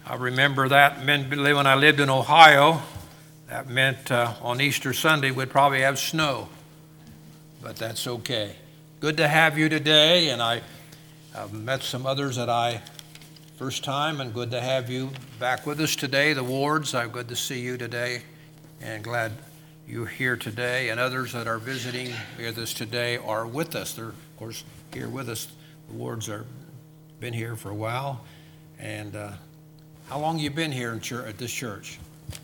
I remember that meant when I lived in Ohio, that meant on Easter Sunday we'd probably have snow, but that's okay. Good to have you today, and I've met some others that I first time, and good to have you back with us today. The Wards, I'm good to see you today, and glad you're here today, and others that are visiting with us today are with us. They're, of course, here with us. The Wards are been here for a while, and how long you been here in church, at this church?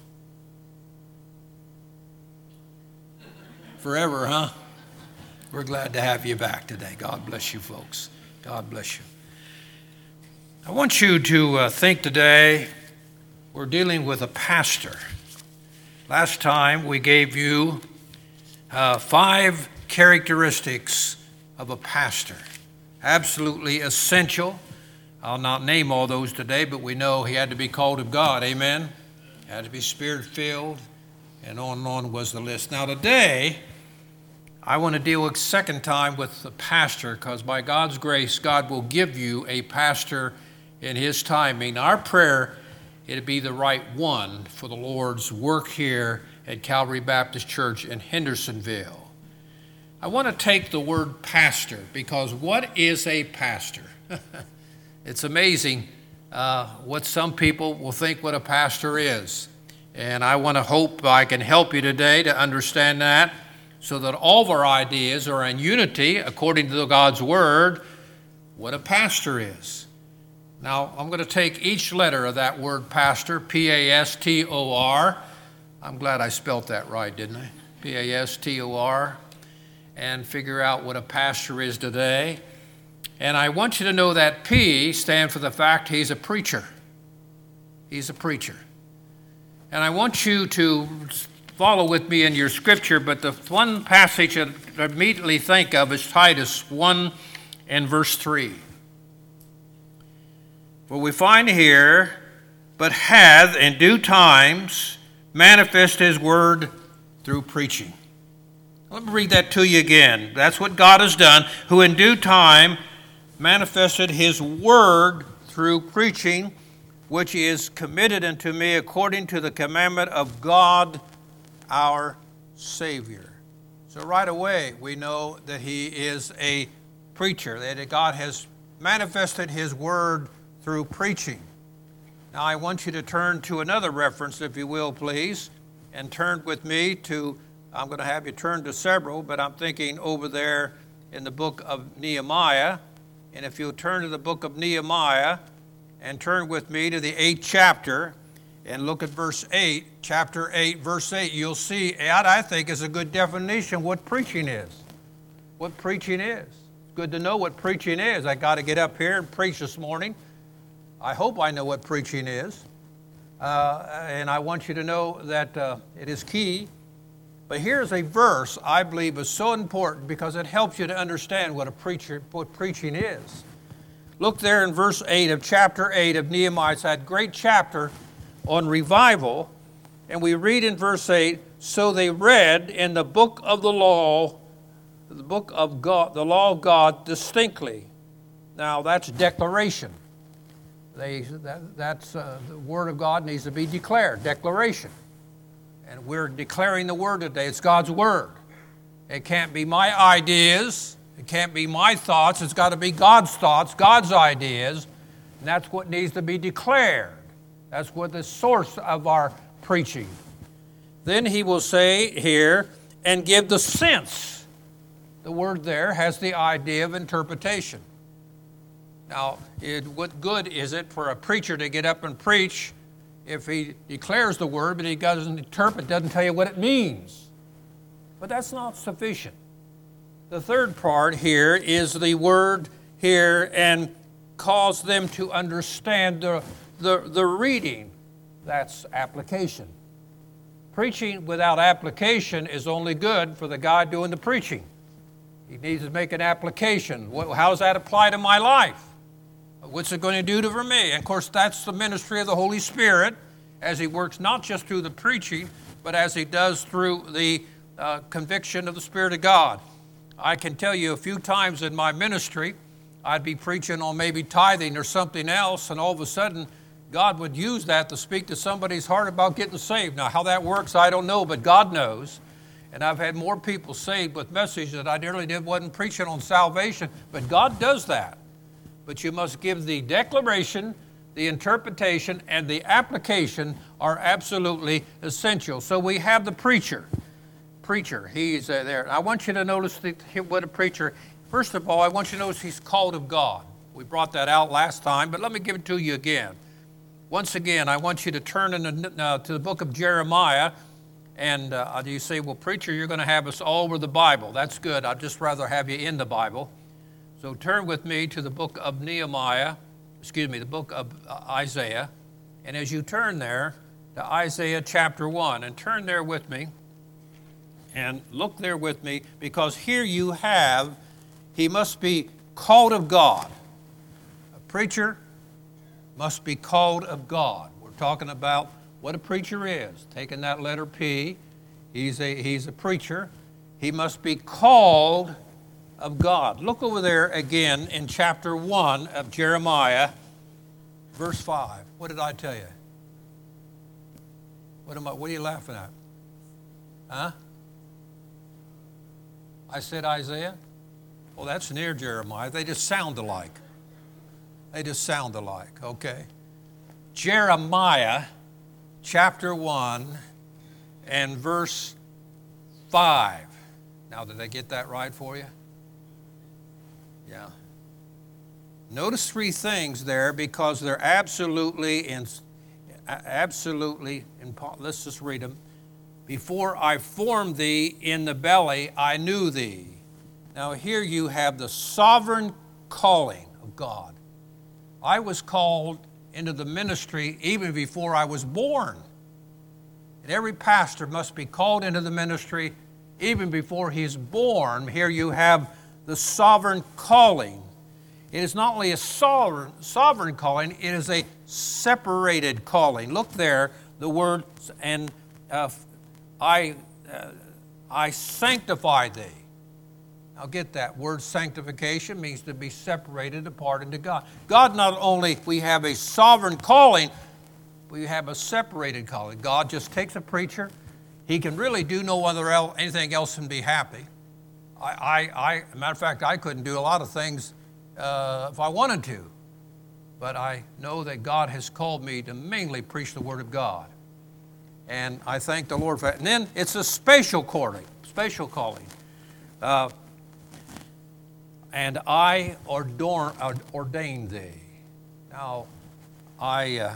Forever, huh? We're glad to have you back today. God bless you, folks. God bless you. I want you to think today we're dealing with a pastor. Last time we gave you 5 characteristics of a pastor. Absolutely essential. I'll not name all those today, but we know he had to be called of God. Amen? Had to be Spirit-filled, and on was the list. Now today, I want to deal a second time with the pastor, because by God's grace, God will give you a pastor in his timing. Our prayer, it'd be the right one for the Lord's work here at Calvary Baptist Church in Hendersonville. I want to take the word pastor, because what is a pastor? It's amazing what some people will think what a pastor is. And I want to hope I can help you today to understand that, so that all of our ideas are in unity according to God's word, what a pastor is. Now, I'm going to take each letter of that word pastor, P-A-S-T-O-R. I'm glad I spelt that right, didn't I? P-A-S-T-O-R. And figure out what a pastor is today. And I want you to know that P stands for the fact he's a preacher. He's a preacher. And I want you to follow with me in your scripture, but the one passage that I immediately think of is Titus 1 and verse 3. For we find here, but hath in due times manifest his word through preaching. Let me read that to you again. That's what God has done, who in due time manifested his word through preaching, which is committed unto me according to the commandment of God our Savior. So right away we know that he is a preacher, that God has manifested his word through preaching. Now I want you to turn to another reference, if you will, please, and turn with me to, I'm going to have you turn to several, but I'm thinking over there in the book of Nehemiah. And if you'll turn to the book of Nehemiah and turn with me to the 8th chapter and look at verse 8, chapter 8, verse 8, you'll see that I think is a good definition of what preaching is. What preaching is. It's good to know what preaching is. I got to get up here and preach this morning. I hope I know what preaching is. And I want you to know that it is key. But here's a verse I believe is so important because it helps you to understand what preaching is. Look there in verse 8 of chapter 8 of Nehemiah. It's that great chapter on revival. And we read in verse 8, so they read in the book of the law of God, the law of God distinctly. Now that's declaration. The word of God needs to be declared, declaration. And we're declaring the word today. It's God's word. It can't be my ideas. It can't be my thoughts. It's got to be God's thoughts, God's ideas. And that's what needs to be declared. That's what the source of our preaching. Then he will say here, and give the sense. The word there has the idea of interpretation. Now, what good is it for a preacher to get up and preach if he declares the word, but he doesn't interpret, doesn't tell you what it means? But that's not sufficient. The third part here is the word here, and cause them to understand the reading. That's application. Preaching without application is only good for the guy doing the preaching. He needs to make an application. How does that apply to my life? What's it going to do for me? And of course, that's the ministry of the Holy Spirit as he works not just through the preaching, but as he does through the conviction of the Spirit of God. I can tell you a few times in my ministry, I'd be preaching on maybe tithing or something else, and all of a sudden, God would use that to speak to somebody's heart about getting saved. Now, how that works, I don't know, but God knows. And I've had more people saved with messages that I nearly wasn't preaching on salvation, but God does that. But you must give the declaration, the interpretation, and the application are absolutely essential. So we have the preacher. He's there. I want you to notice what a preacher, first of all, I want you to notice he's called of God. We brought that out last time, but let me give it to you again. Once again, I want you to turn to the book of Jeremiah. And you say, well, preacher, you're going to have us all over the Bible. That's good. I'd just rather have you in the Bible. So turn with me to the book of the book of Isaiah. And as you turn there to Isaiah chapter 1, and turn there with me, and look there with me, because here you have, he must be called of God. A preacher must be called of God. We're talking about what a preacher is. Taking that letter P, he's a preacher. He must be called of God. Look over there again in chapter 1 of Jeremiah, verse 5. What did I tell you? What are you laughing at? Huh? I said Isaiah? Well, that's near Jeremiah. They just sound alike. Okay. Jeremiah chapter 1 and verse 5. Now, did I get that right for you? Yeah. Notice three things there because they're absolutely, let's just read them. Before I formed thee in the belly, I knew thee. Now here you have the sovereign calling of God. I was called into the ministry even before I was born. And every pastor must be called into the ministry even before he's born. Here you have the sovereign calling. It is not only a sovereign calling, it is a separated calling. Look there, the word, and I sanctify thee. Now get that. Word sanctification means to be separated apart into God. God, not only we have a sovereign calling, we have a separated calling. God just takes a preacher. He can really do anything else and be happy. Matter of fact, I couldn't do a lot of things if I wanted to. But I know that God has called me to mainly preach the Word of God. And I thank the Lord for that. And then it's a special calling. And I ordained thee. Now, I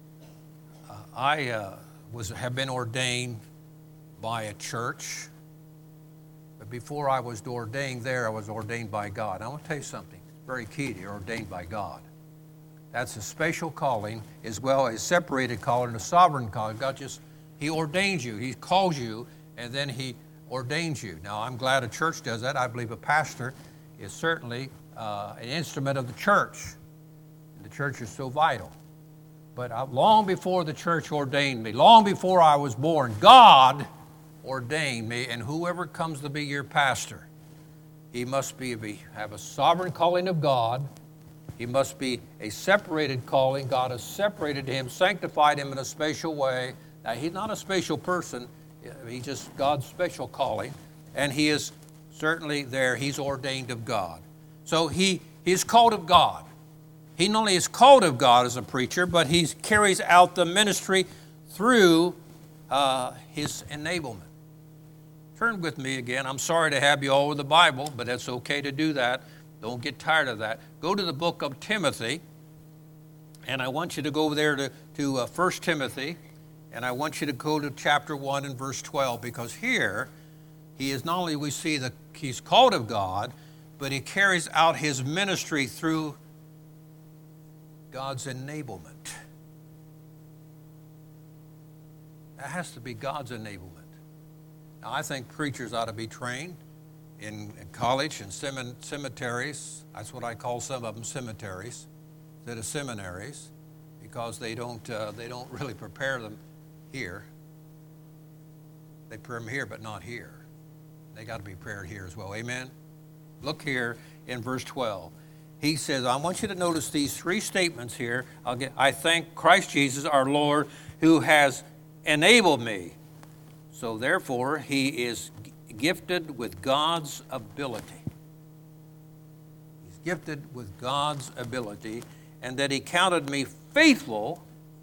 have been ordained by a church, but before I was ordained there, I was ordained by God. I want to tell you something. It's very key to ordained by God. That's a special calling as well as separated calling, a sovereign calling. God He ordains you. He calls you, and then He ordains you. Now, I'm glad a church does that. I believe a pastor is certainly an instrument of the church. The church is so vital. But long before the church ordained me, long before I was born, God ordained me, and whoever comes to be your pastor, he must have a sovereign calling of God. He must be a separated calling. God has separated him, sanctified him in a special way. Now, he's not a special person. He's just God's special calling. And he is certainly there. He's ordained of God. So he is called of God. He not only is called of God as a preacher, but he carries out the ministry through his enablement. Turn with me again. I'm sorry to have you all over the Bible, but it's okay to do that. Don't get tired of that. Go to the book of Timothy, and I want you to go over there to 1 Timothy, and I want you to go to chapter 1 and verse 12, because here he is not only we see that he's called of God, but he carries out his ministry through God's enablement. That has to be God's enablement. Now, I think preachers ought to be trained in college and cemeteries. That's what I call some of them, cemeteries, instead of seminaries, because they don't really prepare them here. They prepare them here, but not here. They got to be prepared here as well. Amen? Look here in verse 12. he says, I want you to notice these three statements here. I thank Christ Jesus, our Lord, who has enabled me. So therefore, he is gifted with God's ability. He's gifted with God's ability, and that he counted me faithful.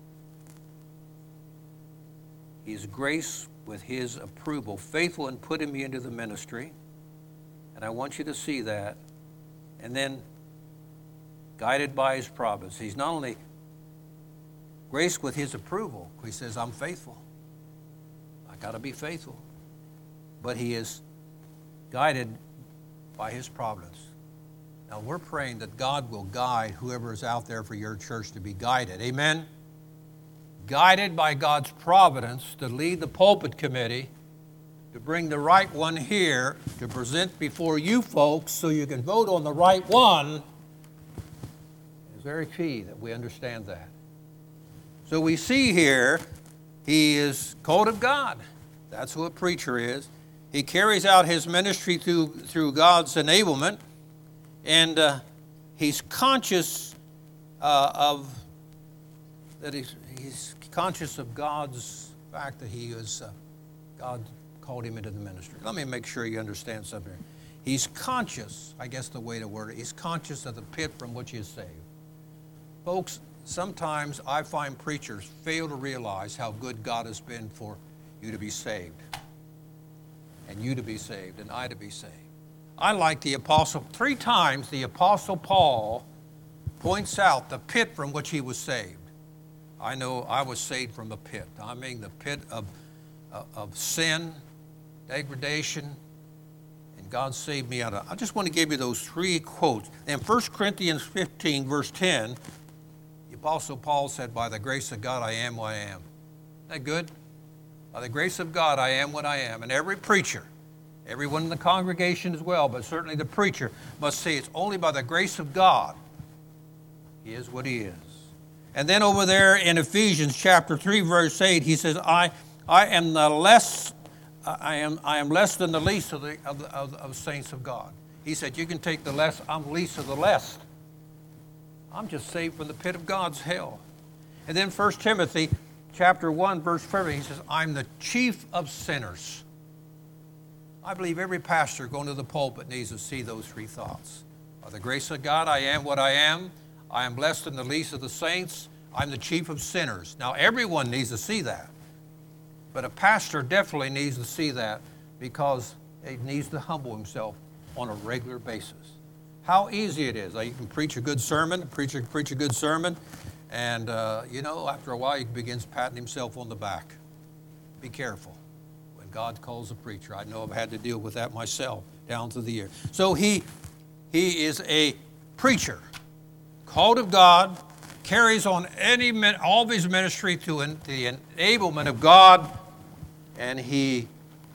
He's graced with his approval, faithful in putting me into the ministry. And I want you to see that. And then, guided by his providence. He's not only graced with his approval, he says, I'm faithful. I got to be faithful. But he is guided by his providence. Now, we're praying that God will guide whoever is out there for your church to be guided. Amen? Guided by God's providence to lead the pulpit committee, to bring the right one here, to present before you folks so you can vote on the right one. It's very key that we understand that. So we see here, he is called of God. That's who a preacher is. He carries out his ministry through God's enablement, and he's conscious of that he's conscious of God's fact that he is God called him into the ministry. Let me make sure you understand something. He's conscious, I guess the way to word it, he's conscious of the pit from which he is saved. Folks, sometimes I find preachers fail to realize how good God has been for you to be saved, and you to be saved, and I to be saved. I like the apostle, 3 times the apostle Paul points out the pit from which he was saved. I know I was saved from a pit. I mean the pit of sin, degradation, and God saved me out of it. I just want to give you those 3 quotes. In 1 Corinthians 15, verse 10, the Apostle Paul said, by the grace of God, I am what I am. Isn't that good? By the grace of God, I am what I am. And every preacher, everyone in the congregation as well, but certainly the preacher, must say it's only by the grace of God he is what he is. And then over there in Ephesians chapter 3, verse 8, he says, I am less than the least of the saints of God. He said, you can take the less, I'm least of the less. I'm just saved from the pit of God's hell. And then 1 Timothy chapter 1, verse 4, he says, I'm the chief of sinners. I believe every pastor going to the pulpit needs to see those 3 thoughts. By the grace of God, I am what I am. I am less than the least of the saints. I'm the chief of sinners. Now, everyone needs to see that. But a pastor definitely needs to see that because he needs to humble himself on a regular basis. How easy it is. You can preach a good sermon, preach a good sermon, and, after a while he begins patting himself on the back. Be careful when God calls a preacher. I know I've had to deal with that myself down through the years. So he is a preacher, called of God, carries on all of his ministry to the enablement of God, and he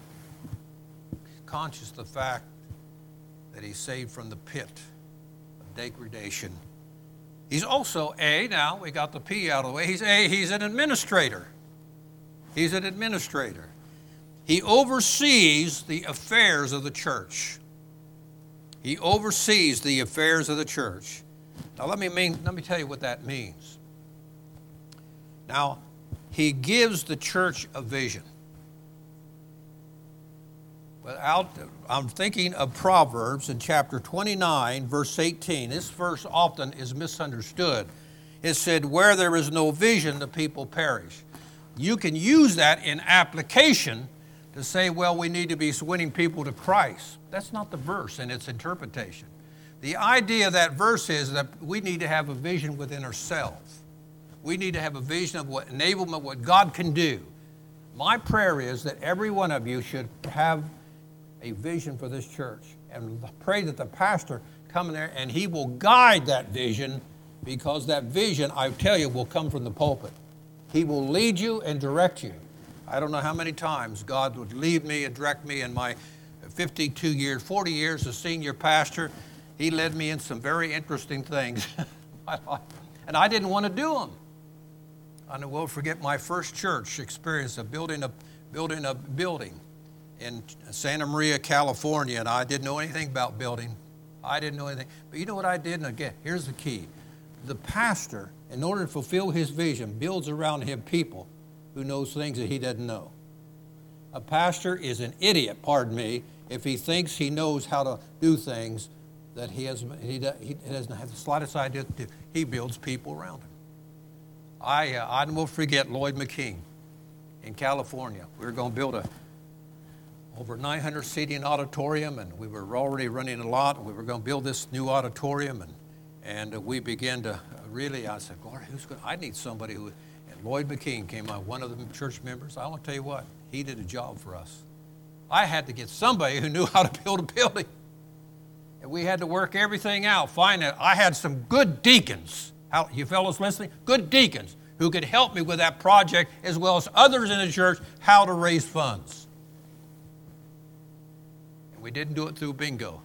is conscious of the fact that he's saved from the pit of degradation. He's also now we got the P out of the way, he's an administrator. He's an administrator. He oversees the affairs of the church. He oversees the affairs of the church. Now let me tell you what that means. Now, he gives the church a vision. I'm thinking of Proverbs in chapter 29, verse 18. This verse often is misunderstood. It said, where there is no vision, the people perish. You can use that in application to say, well, we need to be winning people to Christ. That's not the verse in its interpretation. The idea of that verse is that we need to have a vision within ourselves. We need to have a vision of what enablement, what God can do. My prayer is that every one of you should have a vision for this church, and pray that the pastor come in there and he will guide that vision, because that vision, I tell you, will come from the pulpit. He will lead you and direct you. I don't know how many times God would lead me and direct me in my 40 years as senior pastor. He led me in some very interesting things in my life, and I didn't want to do them. I will forget my first church experience of building a building in Santa Maria, California, and I didn't know anything about building. I didn't know anything. But you know what I did? And again, here's the key. The pastor, in order to fulfill his vision, builds around him people who knows things that he doesn't know. A pastor is an idiot, pardon me, if he thinks he knows how to do things that he doesn't have the slightest idea to do. He builds people around him. I won't forget Lloyd McKean in California. We were going to build over 900 seating auditorium, and we were already running a lot. We were going to build this new auditorium, and we began to really, I said, Lord, I need somebody who, and Lloyd McKean came out, one of the church members. I want to tell you what, he did a job for us. I had to get somebody who knew how to build a building. And we had to work everything out, find it. I had some good deacons. You fellows listening? Good deacons who could help me with that project, as well as others in the church, how to raise funds. And we didn't do it through bingo.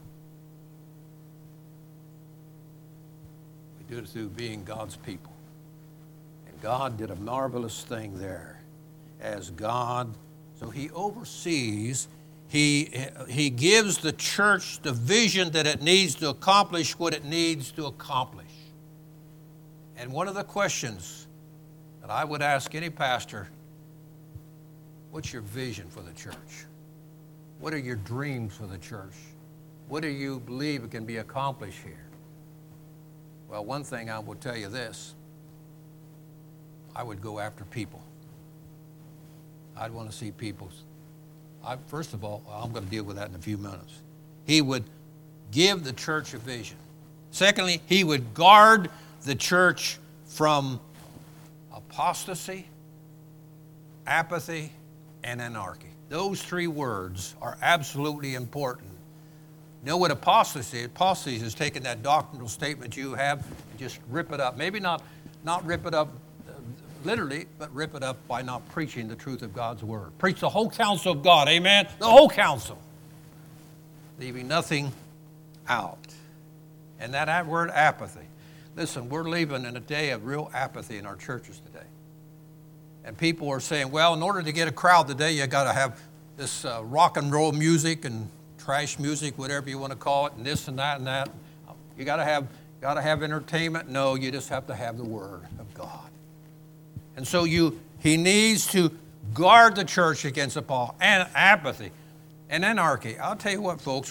We did it through being God's people. And God did a marvelous thing there. As God, so he oversees, he gives the church the vision that it needs to accomplish what it needs to accomplish. And one of the questions that I would ask any pastor, what's your vision for the church? What are your dreams for the church? What do you believe can be accomplished here? Well, one thing I will tell you this, I would go after people. I'd want to see people. First of all, I'm going to deal with that in a few minutes. He would give the church a vision. Secondly, he would guard the church from apostasy, apathy, and anarchy. Those three words are absolutely important. You know what apostasy is? Apostasy is taking that doctrinal statement you have and just rip it up. Maybe not rip it up literally, but rip it up by not preaching the truth of God's word. Preach the whole counsel of God, amen? The whole counsel, leaving nothing out. And that word apathy. Listen, we're living in a day of real apathy in our churches today. And people are saying, well, in order to get a crowd today, you got to have this rock and roll music and trash music, whatever you want to call it, and this and that and that. You got to have entertainment. No, you just have to have the word of God. And so he needs to guard the church against apathy and anarchy. I'll tell you what, folks,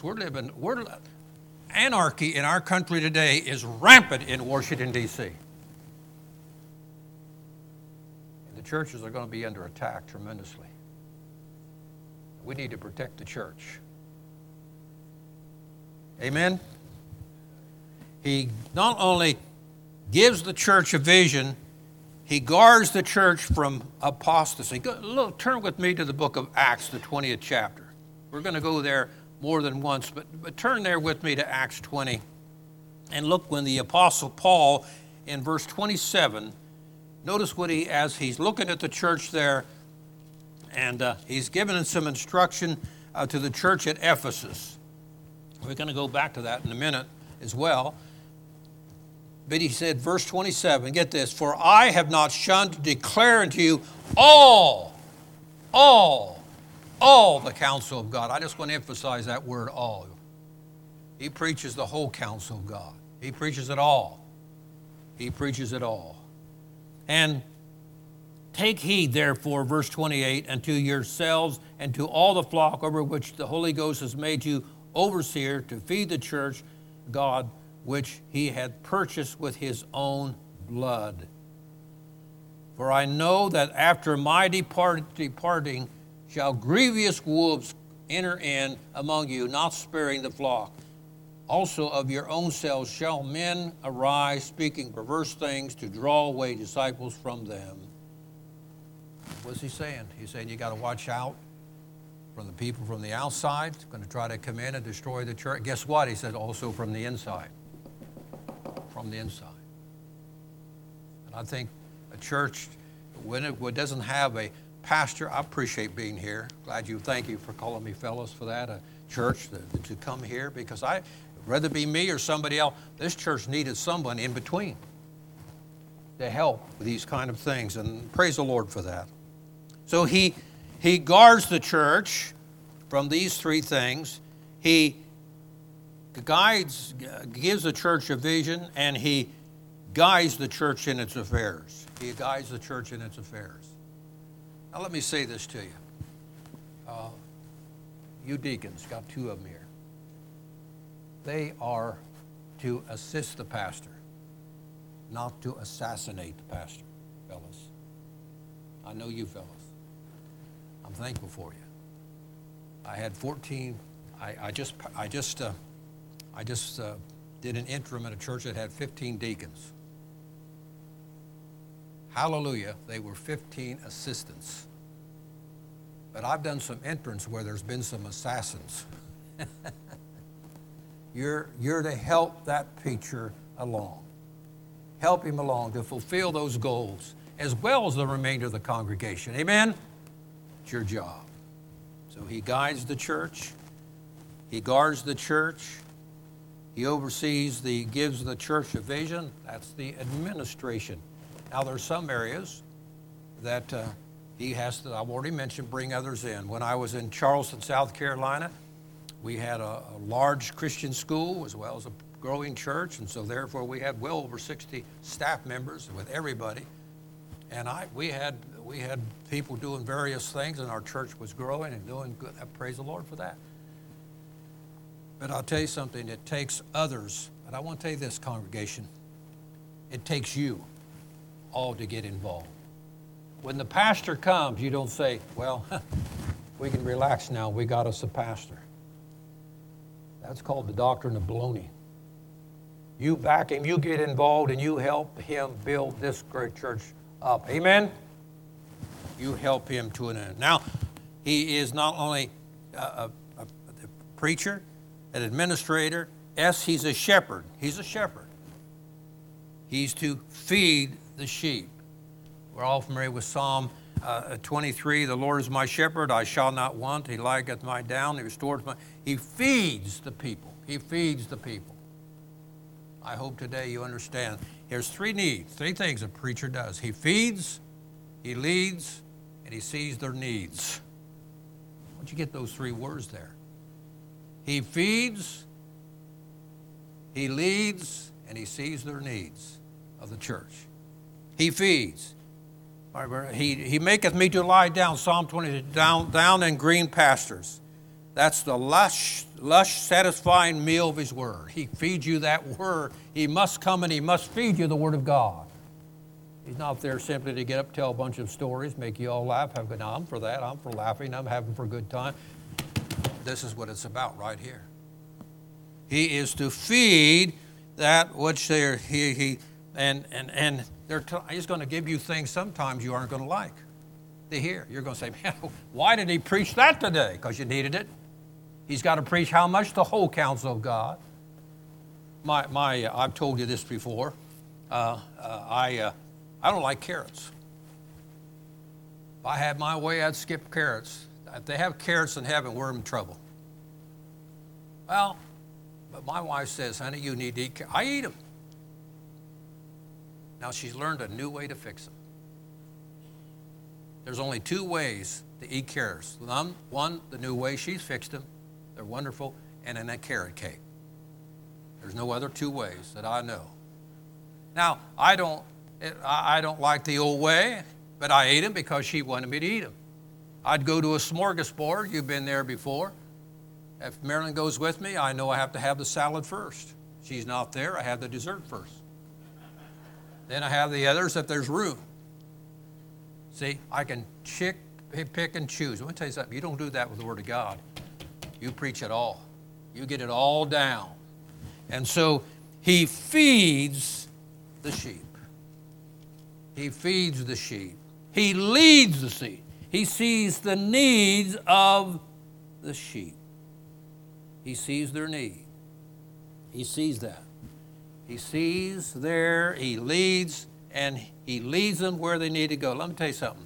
anarchy in our country today is rampant in Washington, D.C. And the churches are going to be under attack tremendously. We need to protect the church. Amen? He not only gives the church a vision, he guards the church from apostasy. Turn with me to the book of Acts, the 20th chapter. We're going to go there more than once, but turn there with me to Acts 20. And look when the Apostle Paul, in verse 27, notice as he's looking at the church there, and he's given some instruction to the church at Ephesus. We're going to go back to that in a minute as well. But he said, verse 27, get this, for I have not shunned to declare unto you all the counsel of God. I just want to emphasize that word all. He preaches the whole counsel of God. He preaches it all. He preaches it all. And take heed, therefore, verse 28, unto yourselves and to all the flock over which the Holy Ghost has made you overseer to feed the church, God, which he had purchased with his own blood. For I know that after my departing shall grievous wolves enter in among you, not sparing the flock. Also of your own selves shall men arise, speaking perverse things, to draw away disciples from them. What's he saying? He's saying you got to watch out from the people from the outside, going to try to come in and destroy the church. Guess what? He said also from the inside. From the inside. And I think a church, when it doesn't have a pastor, I appreciate being here. Thank you for calling me fellows for that. A church to come here, because whether it be me or somebody else, this church needed someone in between to help with these kind of things, and praise the Lord for that. So he guards the church from these three things. He gives the church a vision, and he guides the church in its affairs. He guides the church in its affairs. Now let me say this to you. You deacons, got two of them here. They are to assist the pastor, not to assassinate the pastor, fellas. I know you fellas. I'm thankful for you. I had 14. I just did an interim at a church that had 15 deacons. Hallelujah, they were 15 assistants. But I've done some interims where there's been some assassins. You're to help that preacher along. Help him along to fulfill those goals, as well as the remainder of the congregation. Amen? It's your job. So he guides the church. He guards the church. He oversees gives the church a vision. That's the administration. Now, there's some areas that he has to, I've already mentioned, bring others in. When I was in Charleston, South Carolina, we had a large Christian school as well as a growing church, and so therefore we had well over 60 staff members with everybody. And we had people doing various things, and our church was growing and doing good. Praise the Lord for that. But I'll tell you something, it takes others. But I want to tell you this, congregation, it takes you all to get involved. When the pastor comes, you don't say, well, we can relax now, we got us a pastor. That's called the doctrine of baloney. You back him, you get involved, and you help him build this great church up. Amen? You help him to an end. Now, he is not only a preacher, an administrator. Yes, he's a shepherd. He's a shepherd. He's to feed the sheep. We're all familiar with Psalm 23. The Lord is my shepherd, I shall not want. He lieth me down, he restores my... He feeds the people. He feeds the people. I hope today you understand. There's three things a preacher does. He feeds, he leads, and he sees their needs. Where'd you get those three words there? He feeds, he leads, and he sees their needs of the church. He feeds. He maketh me to lie down, Psalm 20, down in green pastures. That's the lush, satisfying meal of his word. He feeds you that word. He must come and he must feed you the word of God. He's not there simply to get up, tell a bunch of stories, make you all laugh. Have a good time. I'm for that. I'm for laughing. I'm having for a good time. This is what it's about right here. He is to feed that which he's going to give you things sometimes you aren't going to like to hear. You're going to say, man, why did he preach that today? Because you needed it. He's got to preach how much? The whole counsel of God. I've told you this before. I don't like carrots. If I had my way, I'd skip carrots. If they have carrots in heaven, we're in trouble. Well, but my wife says, honey, you need to eat carrots. I eat them. Now she's learned a new way to fix them. There's only two ways to eat carrots. One, the new way she's fixed them. They're wonderful. And then that carrot cake. There's no other two ways that I know. Now, I don't like the old way, but I ate them because she wanted me to eat them. I'd go to a smorgasbord. You've been there before. If Marilyn goes with me, I know I have to have the salad first. She's not there. I have the dessert first. Then I have the others if there's room. See, I can pick and choose. Let me tell you something. You don't do that with the Word of God. You preach it all. You get it all down. And so he feeds the sheep. He feeds the sheep. He leads the sheep. He sees the needs of the sheep. He sees their need. He sees that. He sees there, he leads, and he leads them where they need to go. Let me tell you something.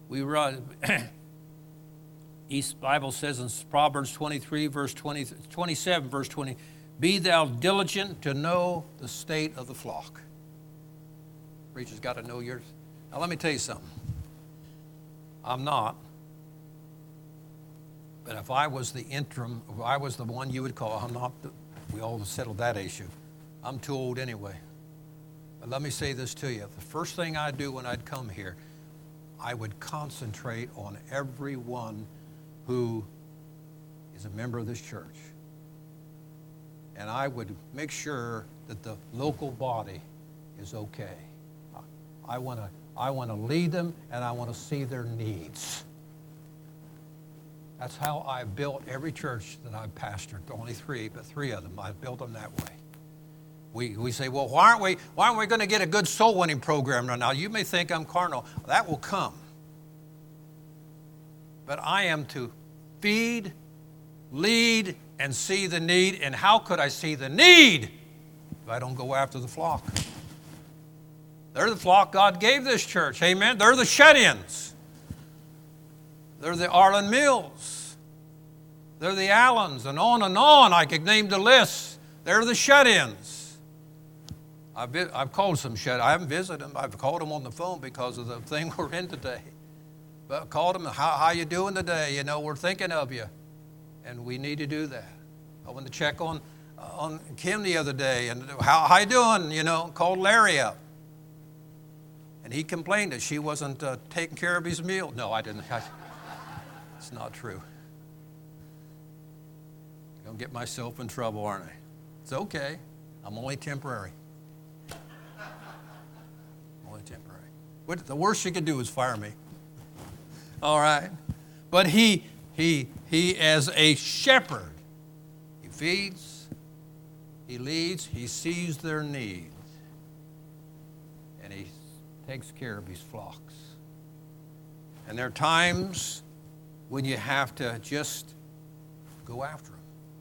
The Bible says in Proverbs 23, verse 27, verse 20, be thou diligent to know the state of the flock. Preacher's got to know yours. Now let me tell you something. I'm not. But if I was the interim, if I was the one you would call, I'm not. We all settled that issue. I'm too old anyway. But let me say this to you. The first thing I'd do when I'd come here, I would concentrate on everyone who is a member of this church. And I would make sure that the local body is okay. I want to lead them, and I want to see their needs. That's how I built every church that I've pastored. Only three, but three of them, I built them that way. We say, well, why aren't we going to get a good soul winning program right now? You may think I'm carnal. That will come. But I am to feed, lead, and see the need. And how could I see the need if I don't go after the flock? They're the flock God gave this church. Amen. They're the shut-ins. They're the Arlen Mills. They're the Allens, and on and on. I could name the list. They're the shut-ins. I've called some shut-ins. I haven't visited them. I've called them on the phone because of the thing we're in today. But I called them, how you doing today? You know, we're thinking of you. And we need to do that. I went to check on Kim the other day, and how you doing? You know, called Larry up. And he complained that she wasn't taking care of his meal. No, I didn't. It's not true. I'm going to get myself in trouble, aren't I? It's okay. I'm only temporary. Only temporary. The worst you could do is fire me. All right. But he as a shepherd, he feeds, he leads, he sees their needs, and he takes care of his flocks. And there are times when you have to just go after them.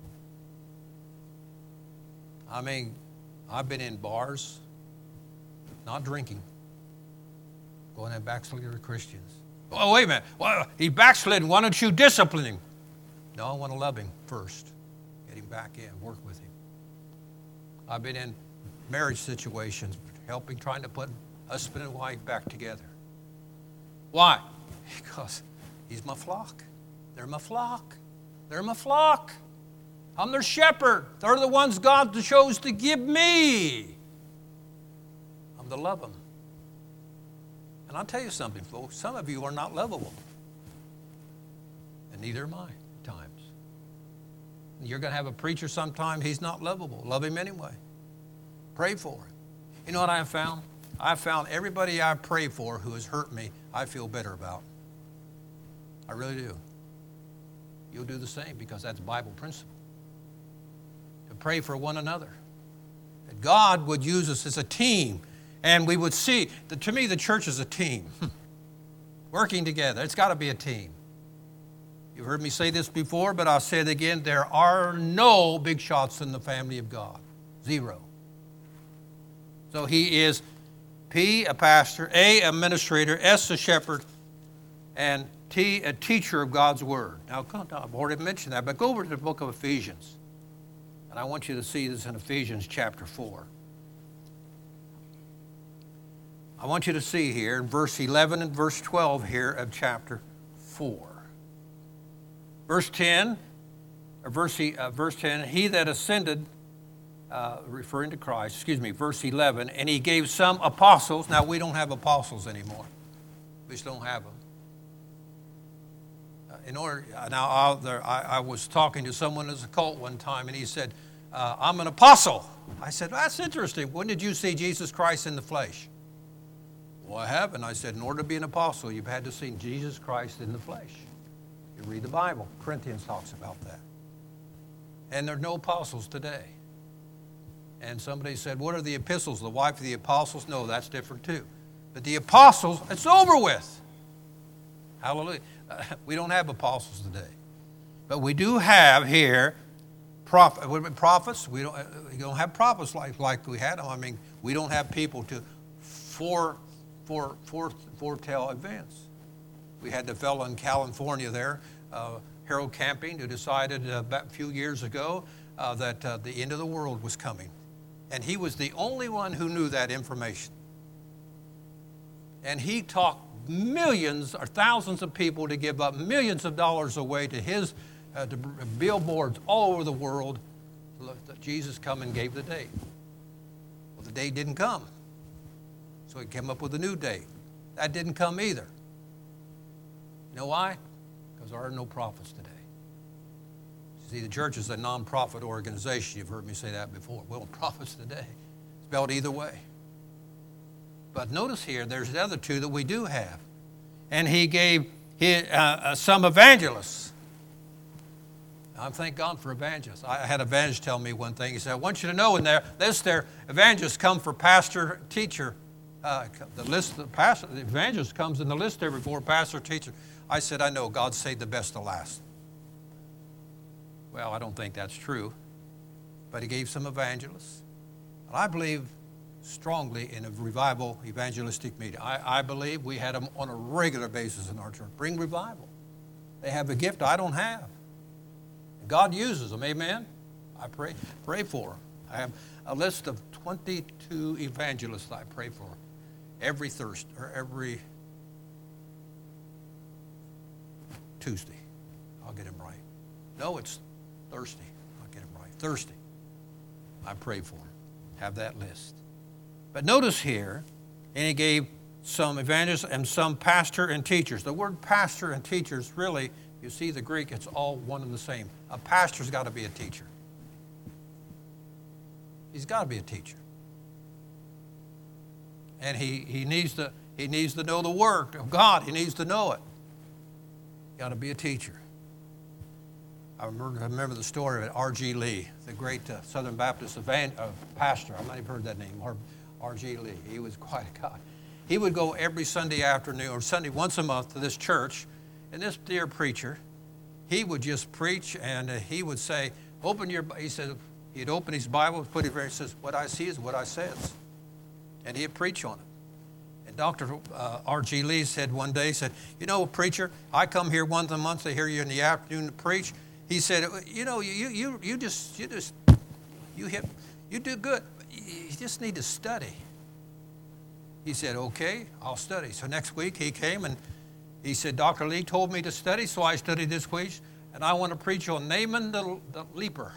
I mean, I've been in bars, not drinking, going at backslidden Christians. Oh, wait a minute. Well, he backslid. Why don't you discipline him? No, I want to love him first. Get him back in, work with him. I've been in marriage situations, trying to put husband and wife back together. Why? Because he's my flock. They're my flock. They're my flock. I'm their shepherd. They're the ones God chose to give me. I'm to love them. And I'll tell you something, folks. Some of you are not lovable. And neither am I at times. You're going to have a preacher sometime, he's not lovable. Love him anyway. Pray for him. You know what I have found? I've found everybody I pray for who has hurt me, I feel better about. I really do. You'll do the same because that's Bible principle. To pray for one another. That God would use us as a team. And we would see, that to me, the church is a team. Working together. It's got to be a team. You've heard me say this before, but I'll say it again. There are no big shots in the family of God. Zero. So he is P, a pastor, A, administrator, S, a shepherd, and T, a teacher of God's word. Now, I've already mentioned that, but go over to the book of Ephesians. And I want you to see this in Ephesians chapter 4. I want you to see here in verse 11 and verse 12 here of chapter 4. Verse 10, verse 10, he that ascended, referring to Christ, verse 11, and he gave some apostles. Now, we don't have apostles anymore. We just don't have them. I was talking to someone as a cult one time, and he said, I'm an apostle. I said, that's interesting. When did you see Jesus Christ in the flesh? Well, I haven't. I said, in order to be an apostle, you've had to see Jesus Christ in the flesh. You read the Bible. Corinthians talks about that. And there are no apostles today. And somebody said, what are the epistles? The wife of the apostles? No, that's different too. But the apostles, it's over with. Hallelujah. We don't have apostles today. But we do have here prophets. We don't have prophets like we had them. I mean, we don't have people to foretell events. We had the fellow in California there, Harold Camping, who decided about a few years ago that the end of the world was coming. And he was the only one who knew that information. And he talked millions or thousands of people to give up millions of dollars away to his to billboards all over the world Jesus come and gave the date. Well, the date didn't come. So he came up with a new date. That didn't come either. You know why? Because there are no prophets today. See, the church is a non-profit organization. You've heard me say that before. Well, prophets today. Spelled either way. But notice here, there's the other two that we do have. And he gave some evangelists. I thank God for evangelists. I had an evangelist tell me one thing. He said, I want you to know in there, evangelists come for pastor, teacher. The evangelist comes in the list there before pastor, teacher. I said, I know, God saved the best to last. Well, I don't think that's true. But he gave some evangelists. And I believe strongly in a revival evangelistic meeting. I believe we had them on a regular basis in our church. Bring revival. They have a gift I don't have. God uses them, amen? I pray for them. I have a list of 22 evangelists I pray for every Thursday or every Tuesday. I'll get them right. No, it's Thursday. I'll get them right. Thursday. I pray for them. Have that list. But notice here, and he gave some evangelists and some pastor and teachers. The word pastor and teachers really, you see the Greek, it's all one and the same. A pastor's got to be a teacher. He's got to be a teacher. And he needs to know the Word of God. He needs to know it. Got to be a teacher. I remember the story of R.G. Lee, the great Southern Baptist pastor. I might have heard that name, R.G. Lee. He was quite a guy. He would go every Sunday afternoon or Sunday once a month to this church, and this dear preacher, he would just preach, and he would say, he said, he'd open his Bible, put it there, he says, what I see is what I says. And he'd preach on it. And Dr. R.G. Lee said one day, he said, you know, preacher, I come here once a month to hear you in the afternoon to preach. He said, you know, you do good. You just need to study. He said, okay, I'll study. So next week he came and he said, Dr. Lee told me to study, so I studied this week, and I want to preach on Naaman the leper.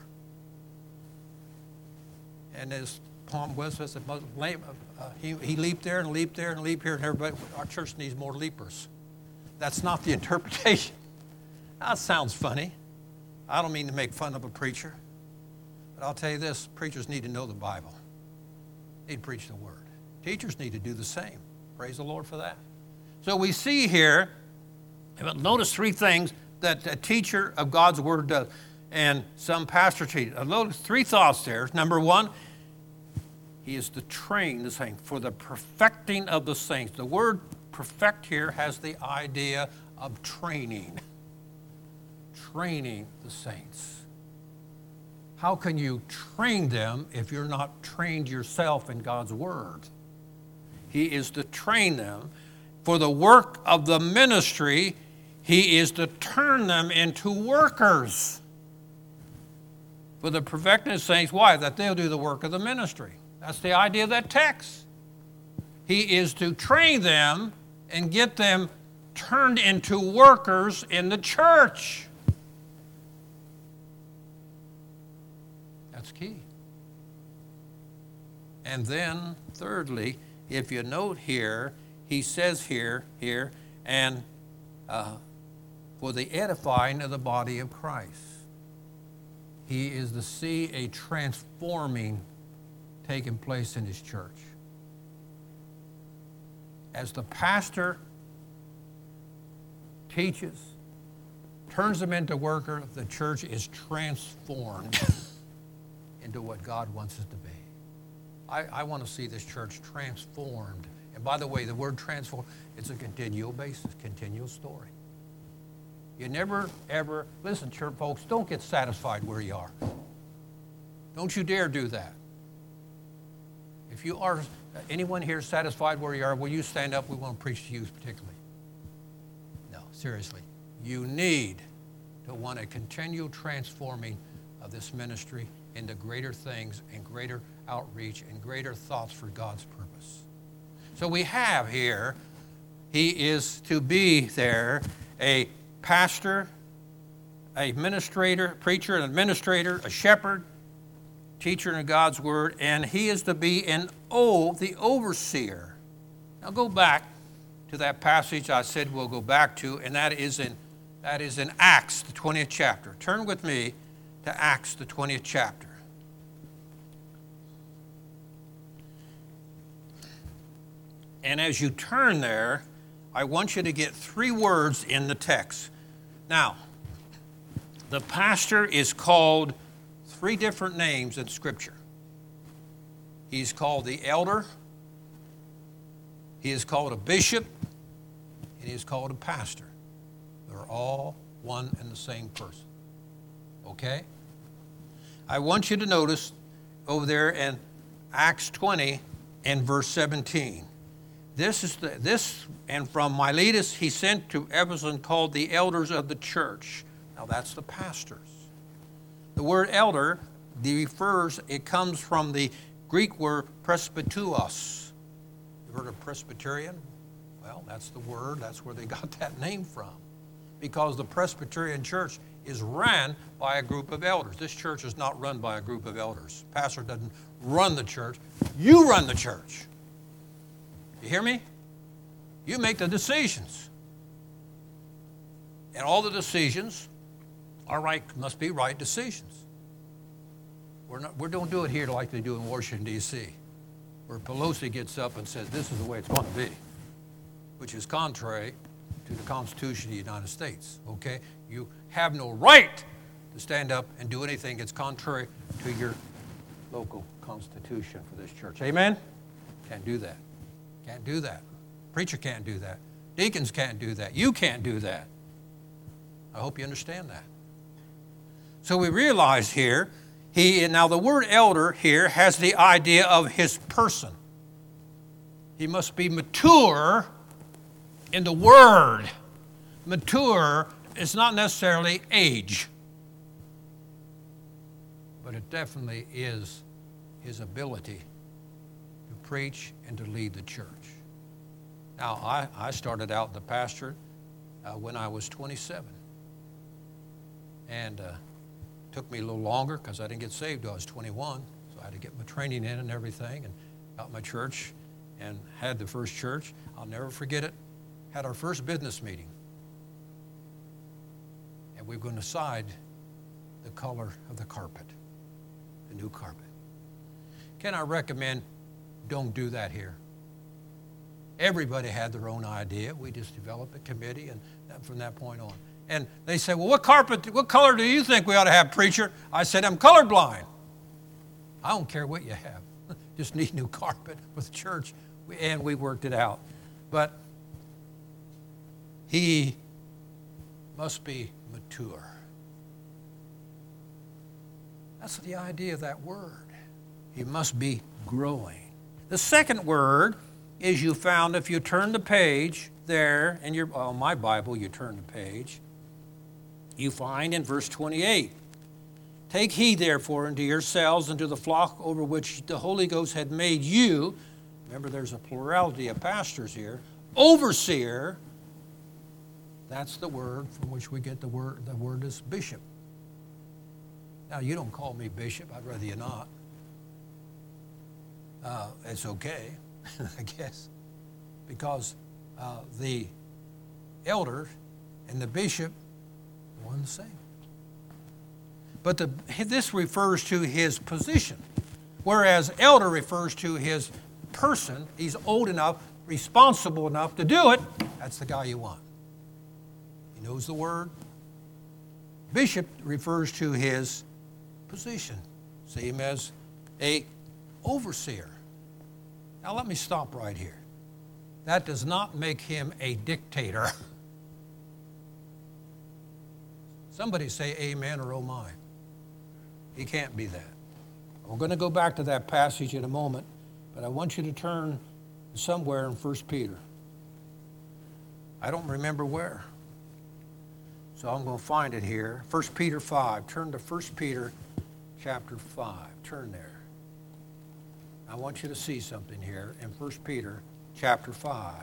And as Palm West said, he leaped there and leaped there and leaped here, and everybody, our church needs more leapers. That's not the interpretation. That sounds funny. I don't mean to make fun of a preacher, but I'll tell you this, preachers need to know the Bible. They need to preach the Word. Teachers need to do the same. Praise the Lord for that. So we see here, notice three things that a teacher of God's Word does, and some pastor teaches. Notice three thoughts there. Number one, he is to train the saints for the perfecting of the saints. The word perfect here has the idea of training. Training the saints. How can you train them if you're not trained yourself in God's Word? He is to train them for the work of the ministry. He is to turn them into workers. For the perfecting of the saints, why? That they'll do the work of the ministry. That's the idea of that text. He is to train them and get them turned into workers in the church. That's key. And then, thirdly, if you note here, he says here, and for the edifying of the body of Christ. He is to see a transforming taking place in his church. As the pastor teaches, turns them into workers, the church is transformed into what God wants it to be. I want to see this church transformed. And by the way, the word transform, it's a continual basis, continual story. You never, ever, listen, church folks, don't get satisfied where you are. Don't you dare do that. If you are, anyone here satisfied where you are, will you stand up? We want to preach to you particularly. No, seriously. You need to want a continual transforming of this ministry into greater things and greater outreach and greater thoughts for God's purpose. So we have here, he is to be there, a pastor, a administrator, preacher, an administrator, a shepherd, teacher in God's word, and he is to be the overseer. Now go back to that passage I said we'll go back to, and that is in Acts, the 20th chapter. Turn with me to Acts, the 20th chapter. And as you turn there, I want you to get 3 words in the text. Now, the pastor is called 3 different names in Scripture. He's called the elder, he is called a bishop, and he is called a pastor. They're all one and the same person. Okay? I want you to notice over there in Acts 20 and verse 17. And from Miletus he sent to Ephesus called the elders of the church. Now that's the pastors. The word elder it comes from the Greek word presbyteros. You heard of Presbyterian? Well, that's the word, that's where they got that name from. Because the Presbyterian church is ran by a group of elders. This church is not run by a group of elders. Pastor doesn't run the church. You run the church. You hear me? You make the decisions. And all the decisions must be right decisions. We don't do it here like they do in Washington, D.C., where Pelosi gets up and says, this is the way it's going to be, which is contrary to the Constitution of the United States, okay? You have no right to stand up and do anything that's contrary to your local constitution for this church. Amen? Can't do that. Can't do that. Preacher can't do that. Deacons can't do that. You can't do that. I hope you understand that. So we realize here, now the word elder here has the idea of his person. He must be mature in the word. Mature is not necessarily age, but it definitely is his ability to preach and to lead the church. Now, I started out in the pastorate when I was 27. And took me a little longer because I didn't get saved till I was 21. So I had to get my training in and everything and got my church and had the first church. I'll never forget it. Had our first business meeting. And we were going to decide the color of the carpet, the new carpet. Can I recommend don't do that here? Everybody had their own idea. We just developed a committee and from that point on. And they said, well, what color do you think we ought to have, preacher? I said, I'm colorblind. I don't care what you have. Just need new carpet for the church. And we worked it out. But he must be mature. That's the idea of that word. He must be growing. The second word is you found, if you turn the page there, in my Bible, you turn the page, you find in verse 28, take heed therefore unto yourselves and to the flock over which the Holy Ghost had made you, remember there's a plurality of pastors here, overseer, that's the word from which we get the word is bishop. Now you don't call me bishop, I'd rather you not. It's okay, I guess, because the elder and the bishop are one and the same. But this refers to his position, whereas elder refers to his person. He's old enough, responsible enough to do it. That's the guy you want. He knows the word. Bishop refers to his position, same as a overseer. Now let me stop right here. That does not make him a dictator. Somebody say amen or oh my. He can't be that. We're going to go back to that passage in a moment, but I want you to turn somewhere in 1 Peter. I don't remember where. So I'm going to find it here. 1 Peter 5. Turn to 1 Peter chapter 5. Turn there. I want you to see something here in 1 Peter chapter 5.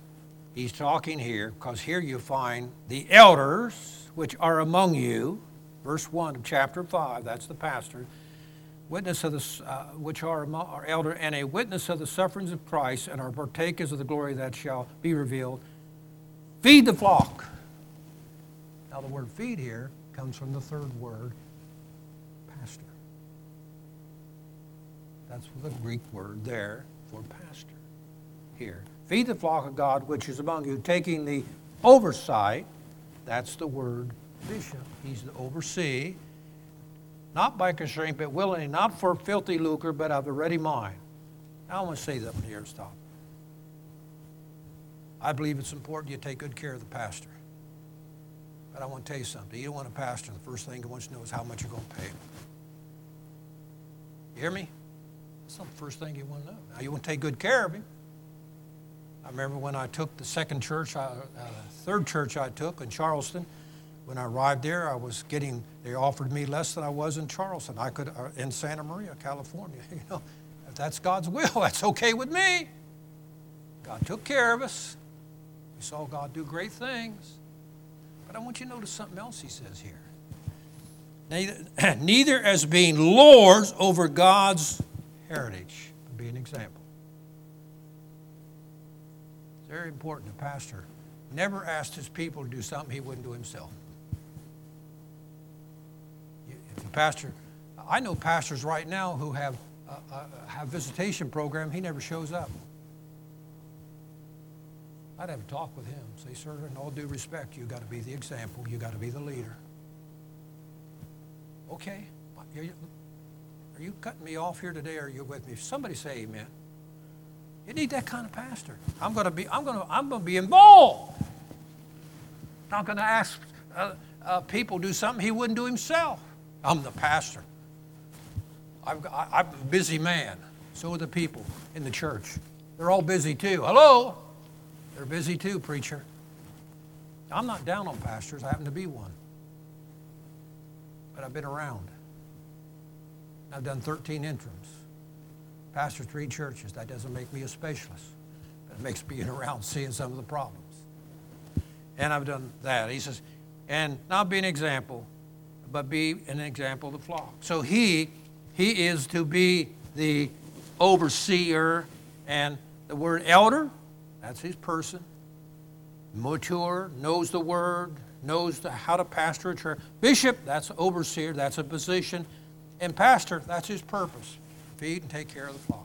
He's talking here because here you find the elders which are among you. verse 1 of chapter 5, that's the pastor, witness of the, which are our elder, and a witness of the sufferings of Christ, and are partakers of the glory that shall be revealed. Feed the flock. Now the word feed here comes from the third word, pastor. That's the Greek word there for pastor here. Feed the flock of God which is among you, taking the oversight, that's the word bishop. He's the oversee, not by constraint, but willingly, not for filthy lucre, but of a ready mind. Now I want to say something here, stop. I believe it's important you take good care of the pastor. But I want to tell you something. You don't want a pastor, the first thing he wants to know is how much you're going to pay him. You hear me? That's not the first thing you want to know. Now, you want to take good care of him. I remember when I took the third church I took in Charleston. When I arrived there, they offered me less than I was in Charleston. In Santa Maria, California. You know, if that's God's will, that's okay with me. God took care of us. We saw God do great things. But I want you to notice something else he says here. Neither as being lords over God's heritage. Be an example. It's very important. The pastor never asked his people to do something he wouldn't do himself. If the pastor, I know pastors right now who have visitation program. He never shows up. I'd have a talk with him. Say, sir, in all due respect, you got to be the example. You got to be the leader. Okay. Are you cutting me off here today, or are you with me? Somebody say amen. You need that kind of pastor. I'm going to be involved. Not going to ask people to do something he wouldn't do himself. I'm the pastor. I'm a busy man. So are the people in the church. They're all busy too. Hello? They're busy too, preacher. I'm not down on pastors. I happen to be one. But I've been around. I've done 13 interims. Pastor 3 churches. That doesn't make me a specialist. But it makes being around seeing some of the problems. And I've done that. He says, and not be an example, but be an example of the flock. So he is to be the overseer, and the word elder, that's his person. Mature, knows the word, knows how to pastor a church. Bishop, that's overseer, that's a position. And pastor, that's his purpose. Feed and take care of the flock.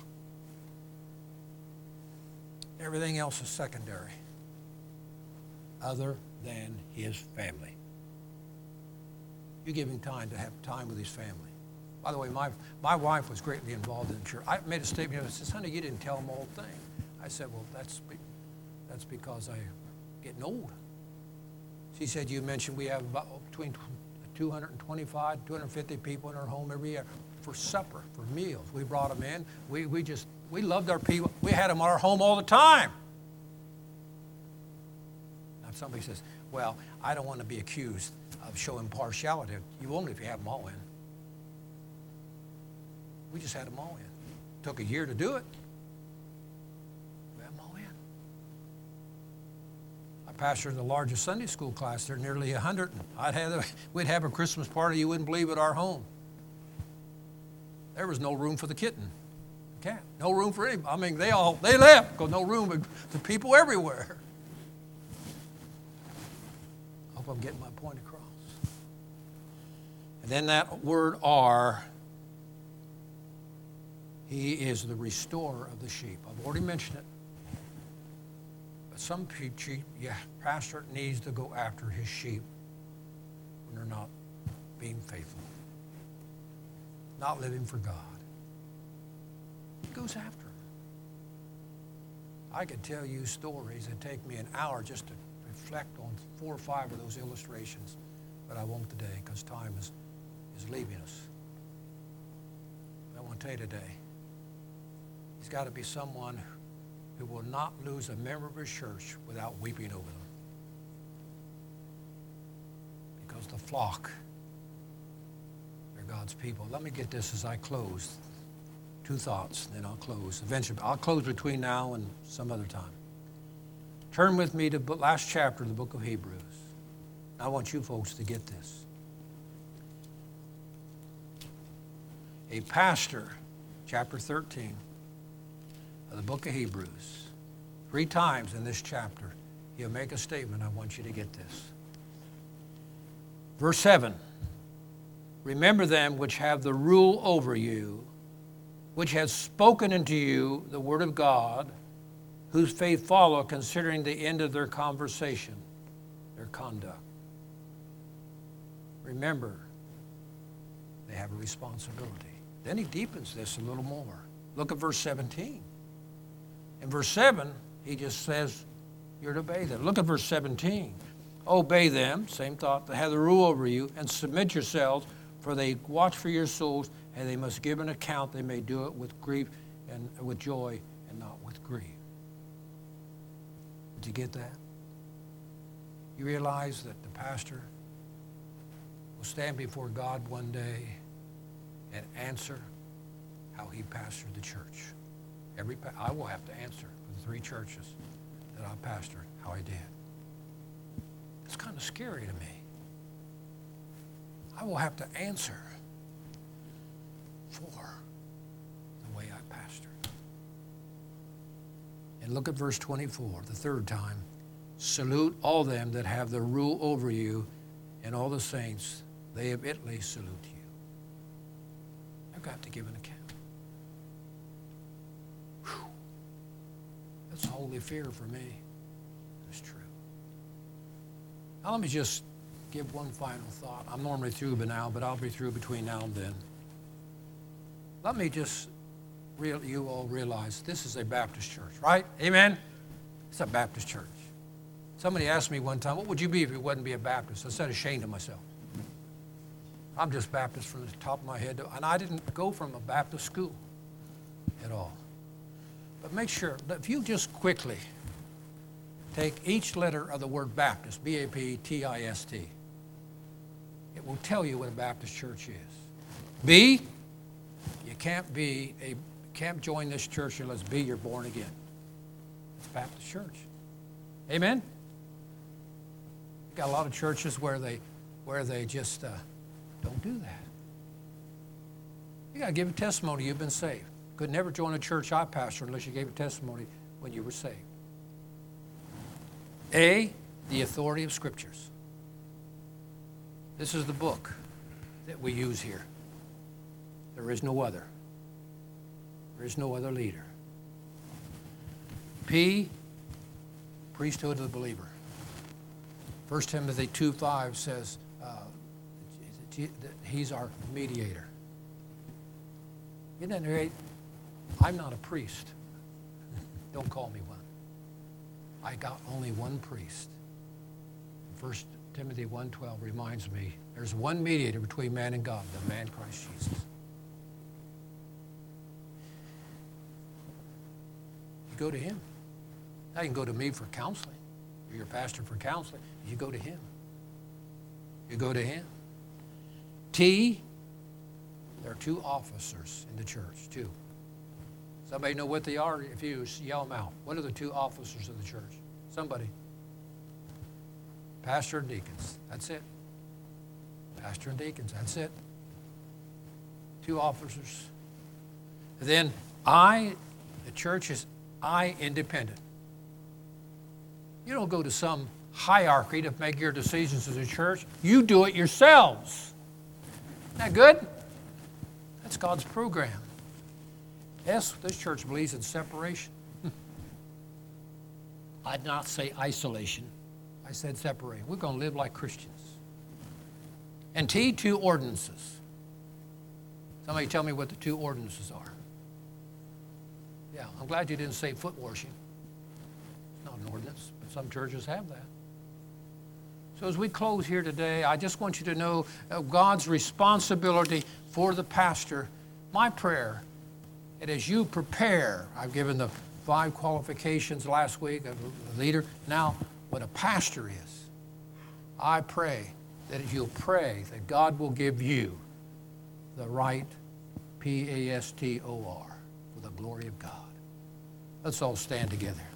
Everything else is secondary, other than his family. You give him time to have time with his family. By the way, my wife was greatly involved in the church. I made a statement. I said, honey, you didn't tell them the whole thing. I said, well, that's because I'm getting old. She said, you mentioned we have about between 225, 250 people in our home every year for supper, for meals. We brought them in. We loved our people. We had them in our home all the time. Now somebody says, well, I don't want to be accused of showing partiality. You won't if you have them all in. We just had them all in. Took a year to do it. We had them all in. I pastored the largest Sunday school class. There are nearly 100. We'd have a Christmas party you wouldn't believe at our home. There was no room for the kitten, the cat. No room for anybody. I mean, they left because no room for people everywhere. I hope I'm getting my point across. And then that word "are," he is the restorer of the sheep. I've already mentioned it. But some sheep, pastor needs to go after his sheep when they're not being faithful, not living for God. He goes after them. I could tell you stories that take me an hour just to reflect on 4 or 5 of those illustrations, but I won't today because time is leaving us. I want to tell you today, he's got to be someone who will not lose a member of his church without weeping over them. Because the flock, they're God's people. Let me get this as I close. 2 thoughts, then I'll close. Eventually, I'll close between now and some other time. Turn with me to the last chapter of the book of Hebrews. I want you folks to get this. a pastor, chapter 13 of the book of Hebrews. 3 times in this chapter, he'll make a statement. I want you to get this. Verse 7, remember them which have the rule over you, which has spoken unto you the word of God, whose faith follow, considering the end of their conversation, their conduct. Remember, they have a responsibility. Then he deepens this a little more. Look at verse 17. In verse 7, he just says, you're to obey them. Look at verse 17. Obey them, same thought, that have the rule over you, and submit yourselves, for they watch for your souls, and they must give an account. They may do it with grief and with joy and not with grief. Did you get that? You realize that the pastor will stand before God one day and answer how he pastored the church. I will have to answer for the 3 churches that I pastored, how I did. It's kind of scary to me. I will have to answer for the way I pastored. And look at verse 24, the 3rd time. Salute all them that have the rule over you, and all the saints, they of Italy salute you. I've got to give an account. Whew. That's holy fear for me. It's true. Now let me just give one final thought. I'm normally through by now, but I'll be through between now and then. Let me just, you all realize this is a Baptist church, right? Amen? It's a Baptist church. Somebody asked me one time, what would you be if you wouldn't be a Baptist? I said, ashamed of myself. I'm just Baptist from the top of my head. And I didn't go from a Baptist school at all. But make sure that if you just quickly take each letter of the word Baptist, B-A-P-T-I-S-T, it will tell you what a Baptist church is. B, you can't join this church unless B, you're born again. It's a Baptist church. Amen? You got a lot of churches where they just don't do that. You got to give a testimony you've been saved. Could never join a church I pastor unless you gave a testimony when you were saved. A, the authority of Scriptures. This is the book that we use here. There is no other. There is no other leader. P, priesthood of the believer. 1 Timothy 2:5 says that he's our mediator. Isn't that great? I'm not a priest. Don't call me one. I got only one priest. 1 Timothy 1:12 reminds me there's one mediator between man and God, the man Christ Jesus. You go to him. Now you can go to me for counseling. You're your pastor for counseling. You go to him. You go to him. T, there are 2 officers in the church, 2. Somebody know what they are? If you yell them out. What are the 2 officers of the church? Somebody. Pastor and deacons. That's it. Pastor and deacons. That's it. 2 officers. And then the church is independent. You don't go to some hierarchy to make your decisions as a church. You do it yourselves. Isn't that good? That's God's program. Yes, this church believes in separation. I did not say isolation. I said separation. We're going to live like Christians. And T, 2 ordinances. Somebody tell me what the 2 ordinances are. Yeah, I'm glad you didn't say foot washing. It's not an ordinance, but some churches have that. So as we close here today, I just want you to know God's responsibility for the pastor. My prayer, and as you prepare, I've given the 5 qualifications last week of a leader. Now, what a pastor is, I pray that you'll pray that God will give you the right P-A-S-T-O-R for the glory of God. Let's all stand together.